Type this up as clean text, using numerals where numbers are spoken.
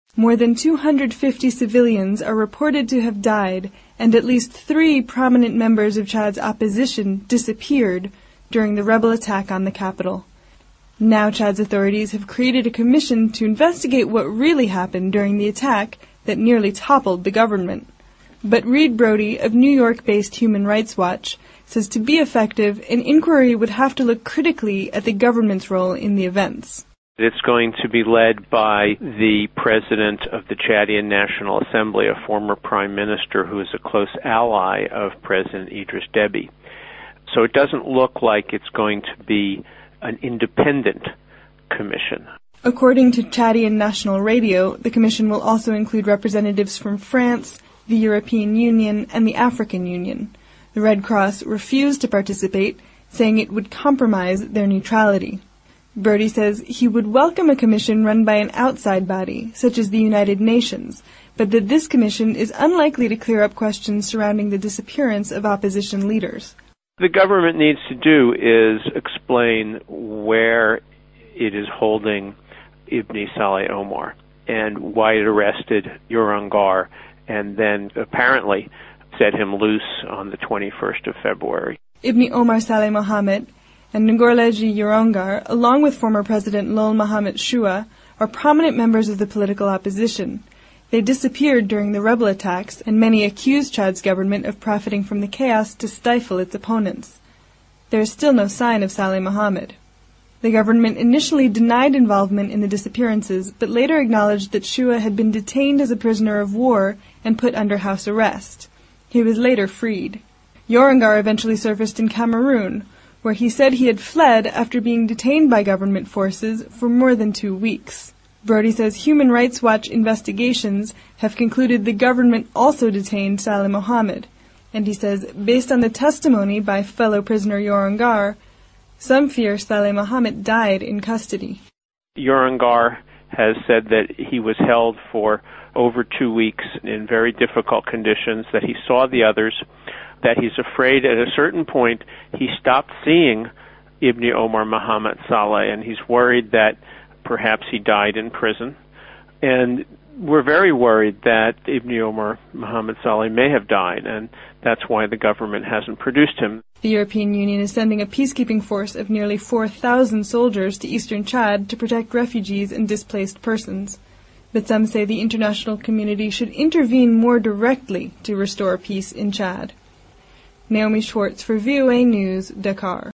More than 250 civilians are reported to have died, and at least 3 prominent members of Chad's opposition disappeared during the rebel attack on the capital. Now Chad's authorities have created a commission to investigate what really happened during the attack that nearly toppled the government. But Reed Brody of New York-based Human Rights Watch says to be effective, an inquiry would have to look critically at the government's role in the events. It's going to be led by the president of the Chadian National Assembly, a former prime minister who is a close ally of President Idris Deby. So it doesn't look like it's going to be an independent commission. According to Chadian National Radio, the commission will also include representatives from France, the European Union, and the African Union. The Red Cross refused to participate, saying it would compromise their neutrality. Brody says he would welcome a commission run by an outside body, such as the United Nations, but that this commission is unlikely to clear up questions surrounding the disappearance of opposition leaders. The government needs to do is explain where it is holding Ibn Saleh Omar and why it arrested Uranger and then apparently set him loose on the 21st of February. Ibn Omar Saleh Mohammed and Ngorleji Uranger, along with former President Lol Mohammed Shua, are prominent members of the political opposition. They disappeared during the rebel attacks, and many accused Chad's government of profiting from the chaos to stifle its opponents. There is still no sign of Saleh Mohammed. The government initially denied involvement in the disappearances, but later acknowledged that Shua had been detained as a prisoner of war and put under house arrest. He was later freed. Uranger eventually surfaced in Cameroon, where he said he had fled after being detained by government forces for more than 2 weeks. Brody says Human Rights Watch investigations have concluded the government also detained Saleh Mohammed, and he says, based on the testimony by fellow prisoner Uranger, some fear Saleh Mohammed died in custody. Uranger has said that he was held for over 2 weeks in very difficult conditions, that he saw the others, that he's afraid at a certain point he stopped seeing Ibn Omar Mohammed Saleh, and he's worried that perhaps he died in prison. And we're very worried that Ibn Omar Mohammed Saleh may have died, and that's why the government hasn't produced him. The European Union is sending a peacekeeping force of nearly 4,000 soldiers to eastern Chad to protect refugees and displaced persons. But some say the international community should intervene more directly to restore peace in Chad. Naomi Schwartz for VOA News, Dakar.